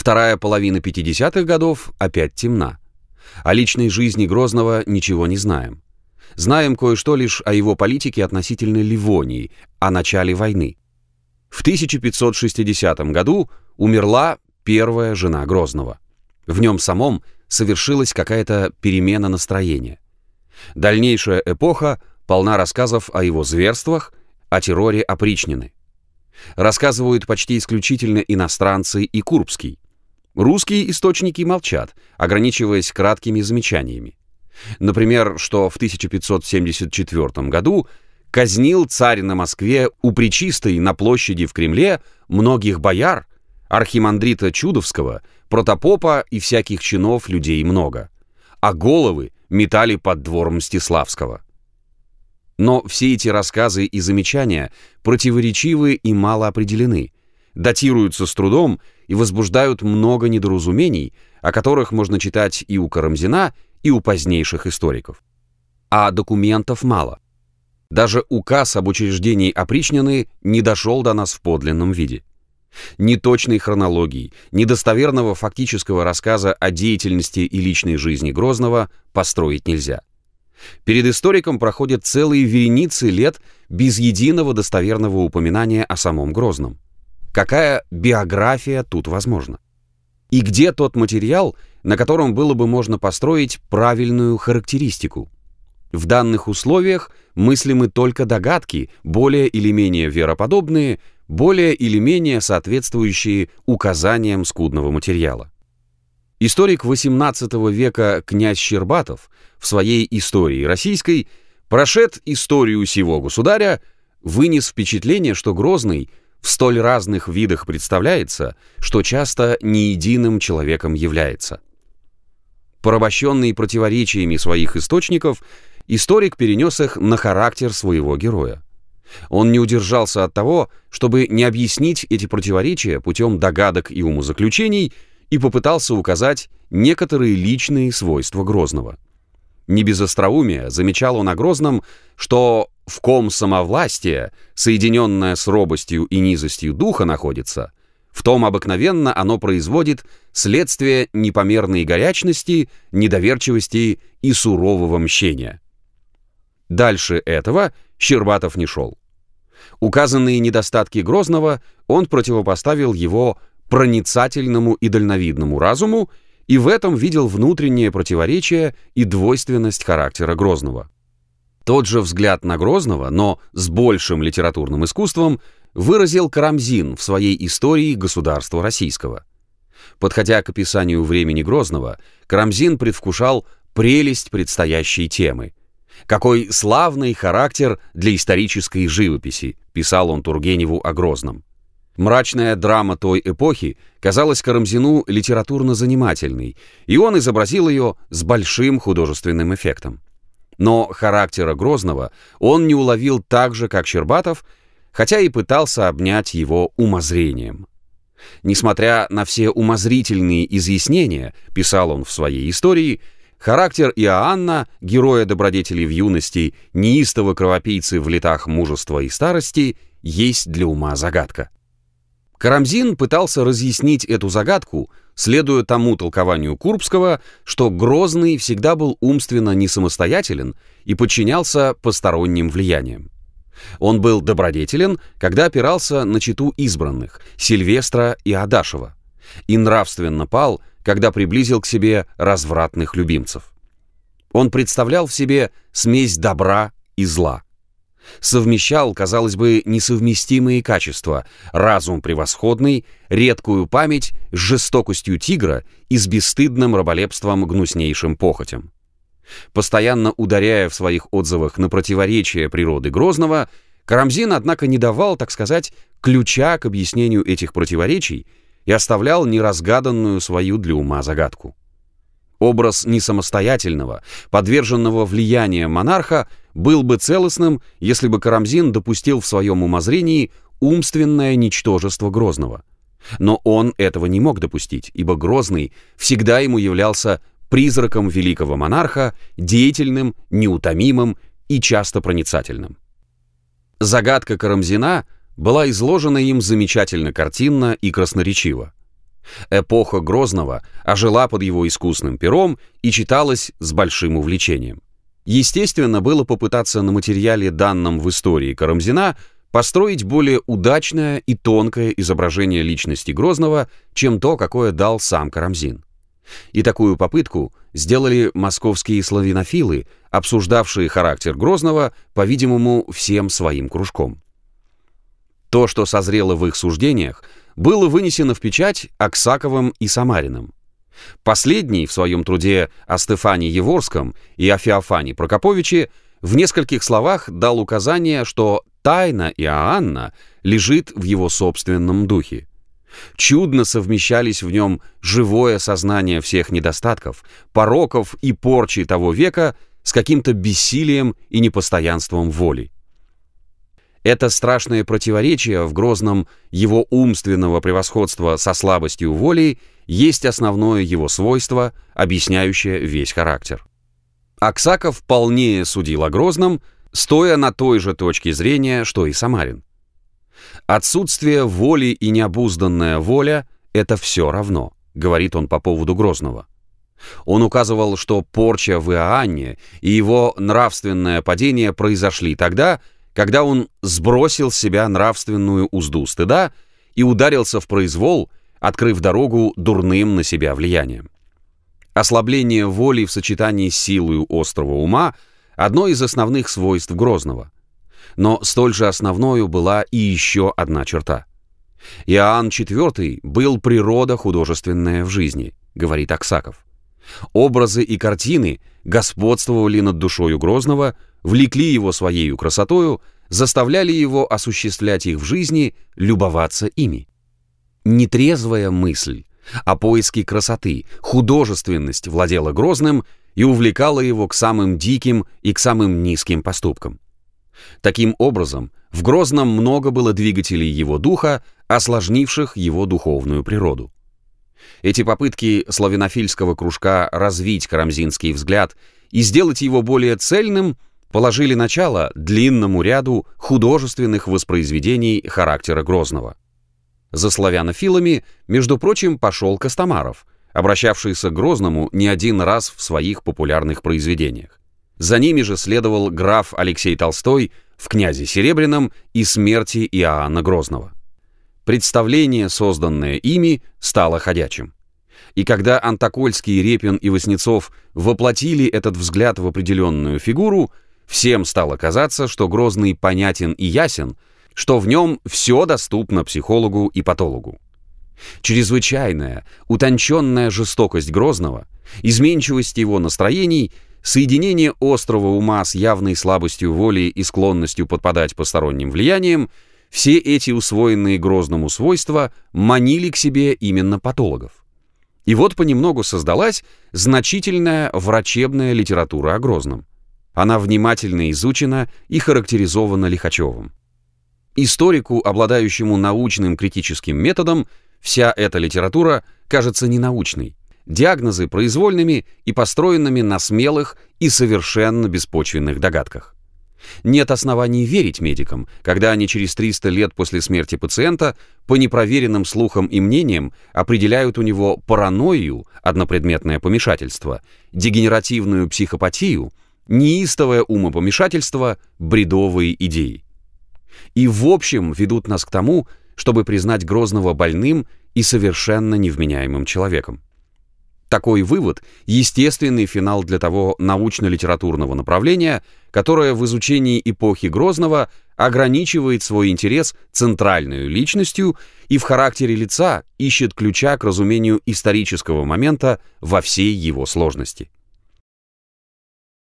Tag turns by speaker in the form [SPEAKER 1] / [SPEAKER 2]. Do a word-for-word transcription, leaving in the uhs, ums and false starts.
[SPEAKER 1] Вторая половина пятидесятых годов опять темна. О личной жизни Грозного ничего не знаем. Знаем кое-что лишь о его политике относительно Ливонии, о начале войны. В тысяча пятьсот шестидесятом году умерла первая жена Грозного. В нем самом совершилась какая-то перемена настроения. Дальнейшая эпоха полна рассказов о его зверствах, о терроре опричнины. Рассказывают почти исключительно иностранцы и Курбский. Русские источники молчат, ограничиваясь краткими замечаниями. Например, что в тысяча пятьсот семьдесят четвёртом году казнил царь на Москве у Пречистой на площади в Кремле многих бояр, архимандрита Чудовского, протопопа и всяких чинов людей много, а головы метали под двор Мстиславского. Но все эти рассказы и замечания противоречивы и мало определены, датируются с трудом и возбуждают много недоразумений, о которых можно читать и у Карамзина, и у позднейших историков. А документов мало. Даже указ об учреждении опричнины не дошел до нас в подлинном виде. Ни точной хронологии, ни достоверного фактического рассказа о деятельности и личной жизни Грозного построить нельзя. Перед историком проходят целые вереницы лет без единого достоверного упоминания о самом Грозном. Какая биография тут возможна? И где тот материал, на котором было бы можно построить правильную характеристику? В данных условиях мыслимы только догадки, более или менее вероподобные, более или менее соответствующие указаниям скудного материала. Историк восемнадцатого века князь Щербатов в своей «Истории российской», прошед историю сего государя, вынес впечатление, что Грозный в столь разных видах представляется, что часто не единым человеком является. Порабощенный противоречиями своих источников, историк перенес их на характер своего героя. Он не удержался от того, чтобы не объяснить эти противоречия путем догадок и умозаключений, и попытался указать некоторые личные свойства Грозного. Не без остроумия замечал он о Грозном, что в ком самовластие, соединенное с робостью и низостью духа, находится, в том обыкновенно оно производит следствие непомерной горячности, недоверчивости и сурового мщения. Дальше этого Щербатов не шел. Указанные недостатки Грозного он противопоставил его проницательному и дальновидному разуму, и в этом видел внутреннее противоречие и двойственность характера Грозного. Тот же взгляд на Грозного, но с большим литературным искусством, выразил Карамзин в своей «Истории государства российского». Подходя к описанию времени Грозного, Карамзин предвкушал прелесть предстоящей темы. «Какой славный характер для исторической живописи», писал он Тургеневу о Грозном. Мрачная драма той эпохи казалась Карамзину литературно занимательной, и он изобразил ее с большим художественным эффектом. Но характера Грозного он не уловил так же, как Щербатов, хотя и пытался обнять его умозрением. Несмотря на все умозрительные изъяснения, писал он в своей «Истории», характер Иоанна, героя добродетелей в юности, неистого кровопийцы в летах мужества и старости, есть для ума загадка. Карамзин пытался разъяснить эту загадку, следуя тому толкованию Курбского, что Грозный всегда был умственно несамостоятелен и подчинялся посторонним влияниям. Он был добродетелен, когда опирался на чету избранных — Сильвестра и Адашева, и нравственно пал, когда приблизил к себе развратных любимцев. Он представлял в себе смесь добра и зла. Совмещал, казалось бы, несовместимые качества: разум превосходный, редкую память с жестокостью тигра и с бесстыдным раболепством гнуснейшим похотям. Постоянно ударяя в своих отзывах на противоречия природы Грозного, Карамзин, однако, не давал, так сказать, ключа к объяснению этих противоречий и оставлял неразгаданную свою для ума загадку. Образ несамостоятельного, подверженного влиянию монарха был бы целостным, если бы Карамзин допустил в своем умозрении умственное ничтожество Грозного. Но он этого не мог допустить, ибо Грозный всегда ему являлся призраком великого монарха, деятельным, неутомимым и часто проницательным. Загадка Карамзина была изложена им замечательно картинно и красноречиво. Эпоха Грозного ожила под его искусным пером и читалась с большим увлечением. Естественно, было попытаться на материале, данном в истории Карамзина, построить более удачное и тонкое изображение личности Грозного, чем то, какое дал сам Карамзин. И такую попытку сделали московские славянофилы, обсуждавшие характер Грозного, по-видимому, всем своим кружком. То, что созрело в их суждениях, было вынесено в печать Аксаковым и Самариным. Последний в своем труде о Стефане Еворском и о Феофане Прокоповиче в нескольких словах дал указание, что тайна Иоанна лежит в его собственном духе. Чудно совмещались в нем живое сознание всех недостатков, пороков и порчи того века с каким-то бессилием и непостоянством воли. Это страшное противоречие в Грозном его умственного превосходства со слабостью воли есть основное его свойство, объясняющее весь характер. Аксаков полнее судил о Грозном, стоя на той же точке зрения, что и Самарин. «Отсутствие воли и необузданная воля — это все равно», — говорит он по поводу Грозного. Он указывал, что порча в Иоанне и его нравственное падение произошли тогда, когда он сбросил с себя нравственную узду стыда и ударился в произвол, открыв дорогу дурным на себя влиянием. Ослабление воли в сочетании с силой острого ума — одно из основных свойств Грозного. Но столь же основною была и еще одна черта. Иоанн четвёртый был природа художественная в жизни, говорит Аксаков. Образы и картины господствовали над душою Грозного, влекли его своею красотою, заставляли его осуществлять их в жизни, любоваться ими. Нетрезвая мысль о поиске красоты, художественность владела Грозным и увлекала его к самым диким и к самым низким поступкам. Таким образом, в Грозном много было двигателей его духа, осложнивших его духовную природу. Эти попытки славянофильского кружка развить карамзинский взгляд и сделать его более цельным положили начало длинному ряду художественных воспроизведений характера Грозного. За славянофилами, между прочим, пошел Костомаров, обращавшийся к Грозному не один раз в своих популярных произведениях. За ними же следовал граф Алексей Толстой в «Князе Серебряном» и «Смерти Иоанна Грозного». Представление, созданное ими, стало ходячим. И когда Антокольский, Репин и Васнецов воплотили этот взгляд в определенную фигуру, всем стало казаться, что Грозный понятен и ясен, что в нем все доступно психологу и патологу. Чрезвычайная, утонченная жестокость Грозного, изменчивость его настроений, соединение острого ума с явной слабостью воли и склонностью подпадать посторонним влияниям, все эти усвоенные Грозному свойства манили к себе именно патологов. И вот понемногу создалась значительная врачебная литература о Грозном. Она внимательно изучена и характеризована Лихачевым. Историку, обладающему научным критическим методом, вся эта литература кажется ненаучной, диагнозы произвольными и построенными на смелых и совершенно беспочвенных догадках. Нет оснований верить медикам, когда они через триста лет после смерти пациента по непроверенным слухам и мнениям определяют у него паранойю, однопредметное помешательство, дегенеративную психопатию, неистовое умопомешательство, бредовые идеи. И в общем ведут нас к тому, чтобы признать Грозного больным и совершенно невменяемым человеком. Такой вывод – естественный финал для того научно-литературного направления, которое в изучении эпохи Грозного ограничивает свой интерес центральной личностью и в характере лица ищет ключа к разумению исторического момента во всей его сложности.